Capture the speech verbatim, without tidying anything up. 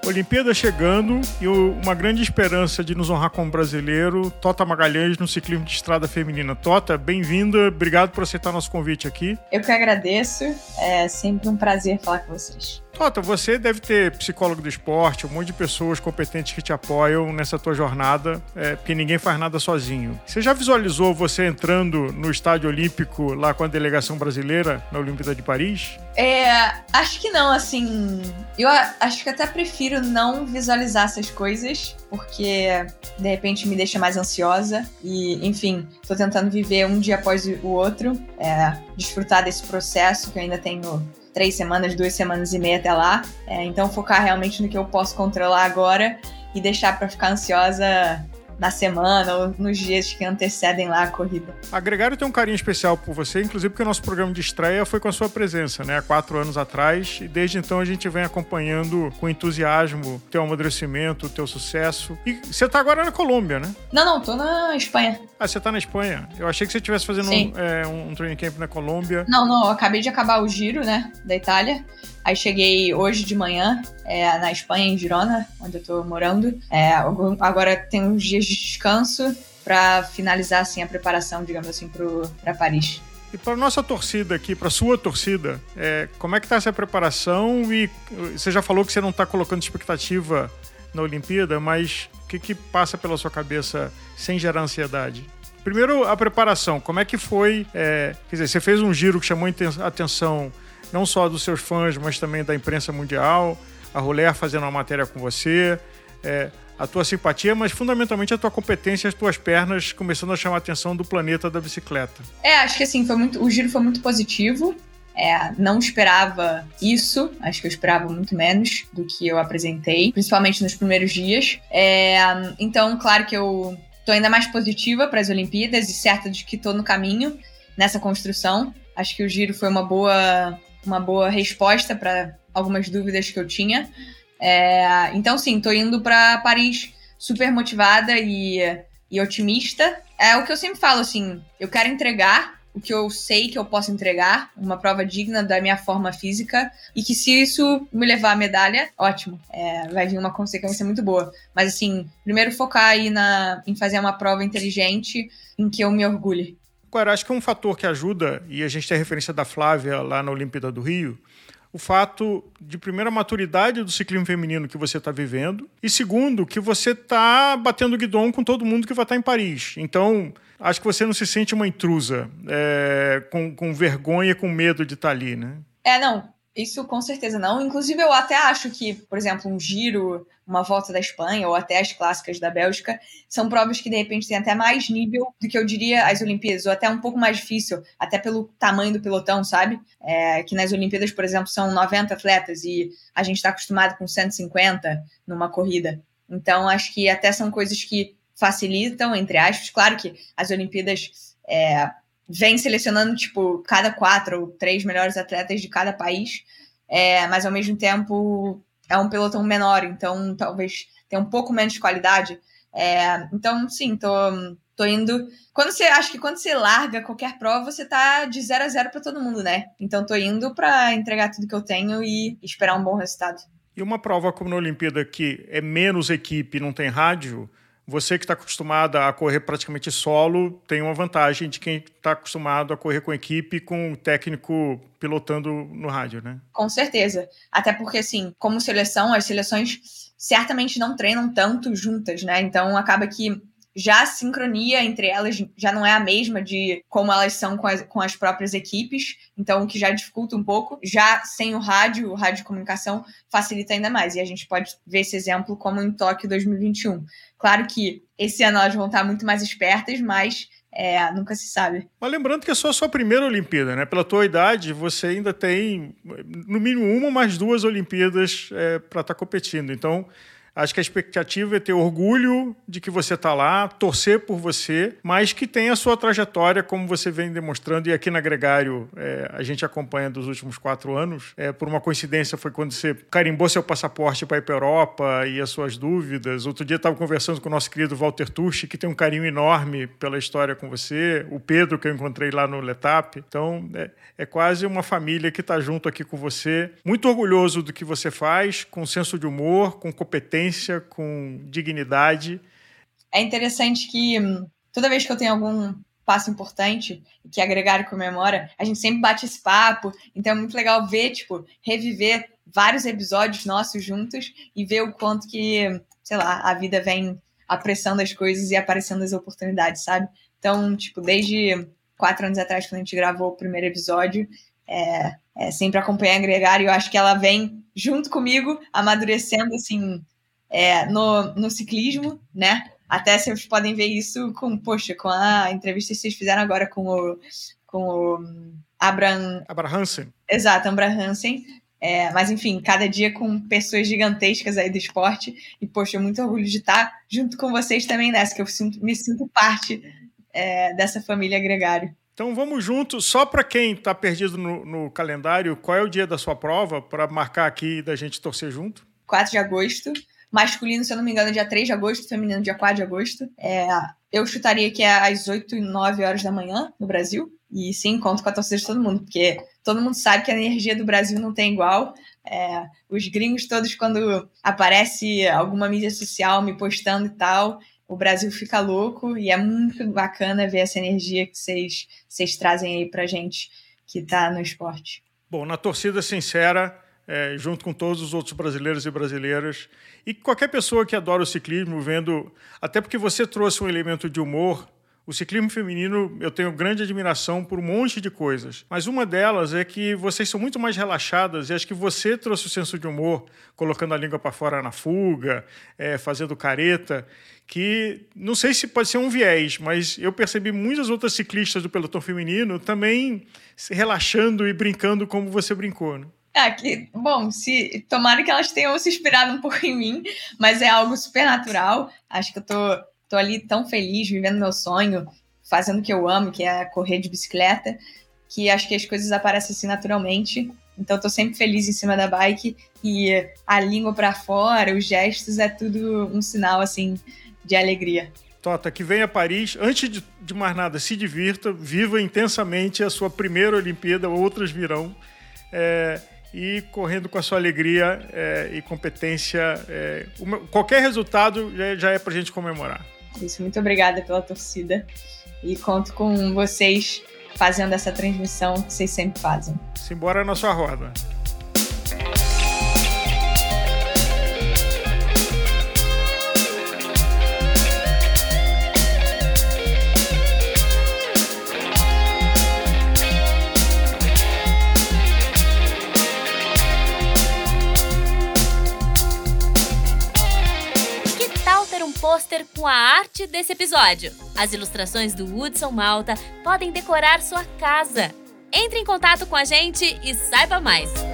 Olimpíada chegando e uma grande esperança de nos honrar como brasileiro, Tota Magalhães no ciclismo de estrada feminina. Tota, bem-vinda, obrigado por aceitar nosso convite aqui. Eu que agradeço, é sempre um prazer falar com vocês. Tota, você deve ter psicólogo do esporte, um monte de pessoas competentes que te apoiam nessa tua jornada, é, porque ninguém faz nada sozinho. Você já visualizou você entrando no estádio olímpico lá com a delegação brasileira na Olimpíada de Paris? É, acho que não, assim, eu acho que até prefiro não visualizar essas coisas, porque de repente me deixa mais ansiosa e, enfim, tô tentando viver um dia após o outro, é, desfrutar desse processo que eu ainda tenho três semanas, duas semanas e meia até lá. É, então focar realmente no que eu posso controlar agora e deixar pra ficar ansiosa na semana ou nos dias que antecedem lá a corrida. A Gregário tem um carinho especial por você, inclusive porque o nosso programa de estreia foi com a sua presença, né? Há quatro anos atrás, e desde então a gente vem acompanhando com entusiasmo o teu amadurecimento, o teu sucesso. E você tá agora na Colômbia, né? Não, não, tô na Espanha. Ah, você tá na Espanha? Eu achei que você estivesse fazendo um, é, um training camp na Colômbia. Não, não, eu acabei de acabar o giro, né, da Itália. Aí cheguei hoje de manhã é, na Espanha, em Girona, onde eu tô morando. É, agora tem uns dias de descanso para finalizar assim, a preparação, digamos assim, para Paris. E para nossa torcida aqui, para sua torcida, é, como é que tá essa preparação? E você já falou que você não está colocando expectativa na Olimpíada, mas o que, que passa pela sua cabeça sem gerar ansiedade? Primeiro, a preparação. Como é que foi? É, quer dizer, você fez um giro que chamou a atenção não só dos seus fãs, mas também da imprensa mundial, a Roller fazendo uma matéria com você, é, a tua simpatia, mas fundamentalmente a tua competência e as tuas pernas começando a chamar a atenção do planeta da bicicleta. É, acho que assim, foi muito, o giro foi muito positivo. É, não esperava isso, acho que eu esperava muito menos do que eu apresentei, principalmente nos primeiros dias. É, então, claro que eu tô ainda mais positiva para as Olimpíadas e certa de que tô no caminho nessa construção. Acho que o giro foi uma boa... uma boa resposta para algumas dúvidas que eu tinha. É, então, sim, tô indo para Paris super motivada e, e otimista. É o que eu sempre falo, assim, eu quero entregar o que eu sei que eu posso entregar, uma prova digna da minha forma física, e que se isso me levar à medalha, ótimo, é, vai vir uma consequência muito boa. Mas, assim, primeiro focar aí na, em fazer uma prova inteligente em que eu me orgulhe. Agora, acho que é um fator que ajuda, e a gente tem a referência da Flávia lá na Olimpíada do Rio, o fato de, primeiro, a maturidade do ciclismo feminino que você está vivendo, e segundo, que você está batendo guidon com todo mundo que vai estar em Paris. Então, acho que você não se sente uma intrusa, é, com, com vergonha, com medo de estar ali, né? É, não. Isso com certeza não. Inclusive, eu até acho que, por exemplo, um giro, uma volta da Espanha ou até as clássicas da Bélgica são provas que, de repente, têm até mais nível do que eu diria as Olimpíadas, ou até um pouco mais difícil, até pelo tamanho do pelotão, sabe? É, que nas Olimpíadas, por exemplo, são noventa atletas e a gente está acostumado com cento e cinquenta numa corrida. Então, acho que até são coisas que facilitam, entre aspas. Claro que as Olimpíadas... É, vem selecionando, tipo, cada quatro ou três melhores atletas de cada país, é, mas ao mesmo tempo é um pelotão menor, então talvez tenha um pouco menos de qualidade. É, então, sim, tô, tô indo... Quando você, acho que quando você larga qualquer prova, você tá de zero a zero para todo mundo, né? Então tô indo para entregar tudo que eu tenho e esperar um bom resultado. E uma prova como na Olimpíada, que é menos equipe e não tem rádio, você que está acostumada a correr praticamente solo tem uma vantagem de quem está acostumado a correr com equipe, com o técnico pilotando no rádio, né? Com certeza. Até porque, assim, como seleção, as seleções certamente não treinam tanto juntas, né? Então, acaba que já a sincronia entre elas já não é a mesma de como elas são com as, com as próprias equipes, então o que já dificulta um pouco. Já sem o rádio, o rádio de comunicação facilita ainda mais, e a gente pode ver esse exemplo como em Tóquio dois mil e vinte e um. Claro que esse ano elas vão estar muito mais espertas, mas é, nunca se sabe. Mas lembrando que é só a sua primeira Olimpíada, né? Pela tua idade, você ainda tem no mínimo uma ou mais duas Olimpíadas é, para estar competindo, então Acho que a expectativa é ter orgulho de que você está lá, torcer por você, mas que tem a sua trajetória, como você vem demonstrando. E aqui na Gregário, é, a gente acompanha dos últimos quatro anos. É, por uma coincidência, foi quando você carimbou seu passaporte para ir para a Europa e as suas dúvidas. Outro dia eu estava conversando com o nosso querido Walter Tucci, que tem um carinho enorme pela história com você. O Pedro, que eu encontrei lá no Letap. Então, é, é quase uma família que está junto aqui com você. Muito orgulhoso do que você faz, com senso de humor, com competência, com dignidade. É interessante que toda vez que eu tenho algum passo importante que a Gregário comemora, a gente sempre bate esse papo. Então é muito legal ver, tipo, reviver vários episódios nossos juntos e ver o quanto que, sei lá, a vida vem apressando as coisas e aparecendo as oportunidades, sabe? Então, tipo, desde quatro anos atrás, quando a gente gravou o primeiro episódio, é, é sempre acompanhar a Gregário. Eu acho que ela vem junto comigo, amadurecendo, assim, é, no, no ciclismo, né? Até vocês podem ver isso com, poxa, com a entrevista que vocês fizeram agora com o, com o Abraham... Abraham Hansen. Exato, Abraham Hansen. É, mas, enfim, cada dia com pessoas gigantescas aí do esporte. E, poxa, muito orgulho de estar junto com vocês também nessa, que eu sinto, me sinto parte é, dessa família Gregário. Então vamos juntos. Só para quem está perdido no, no calendário, qual é o dia da sua prova para marcar aqui e da gente torcer junto? quatro de agosto. Masculino, se eu não me engano, é dia três de agosto. Feminino, dia quatro de agosto. É, eu chutaria que é às oito e nove horas da manhã no Brasil. E sim, conto com a torcida de todo mundo, porque todo mundo sabe que a energia do Brasil não tem igual. É, os gringos todos, quando aparece alguma mídia social me postando e tal, o Brasil fica louco, e é muito bacana ver essa energia que vocês, vocês trazem aí pra gente que tá no esporte. Bom, na torcida sincera, é, junto com todos os outros brasileiros e brasileiras, e qualquer pessoa que adora o ciclismo, vendo, até porque você trouxe um elemento de humor. O ciclismo feminino, eu tenho grande admiração por um monte de coisas, mas uma delas é que vocês são muito mais relaxadas, e acho que você trouxe o senso de humor, colocando a língua para fora na fuga, é, fazendo careta, que não sei se pode ser um viés, mas eu percebi muitas outras ciclistas do pelotão feminino também se relaxando e brincando como você brincou, né? É, que, bom, se, tomara que elas tenham se inspirado um pouco em mim, mas é algo super natural. Acho que eu tô... Estou ali tão feliz, vivendo meu sonho, fazendo o que eu amo, que é correr de bicicleta, que acho que as coisas aparecem assim naturalmente. Então, estou sempre feliz em cima da bike e a língua para fora, os gestos, é tudo um sinal assim de alegria. Tota, que venha a Paris. Antes de, de mais nada, se divirta, viva intensamente a sua primeira Olimpíada, outras virão. É... E correndo com a sua alegria é, e competência, é, uma, qualquer resultado já, já é para a gente comemorar. Isso, muito obrigada pela torcida e conto com vocês fazendo essa transmissão que vocês sempre fazem. Simbora na sua roda. Pôster com a arte desse episódio. As ilustrações do Hudson Malta podem decorar sua casa. Entre em contato com a gente e saiba mais.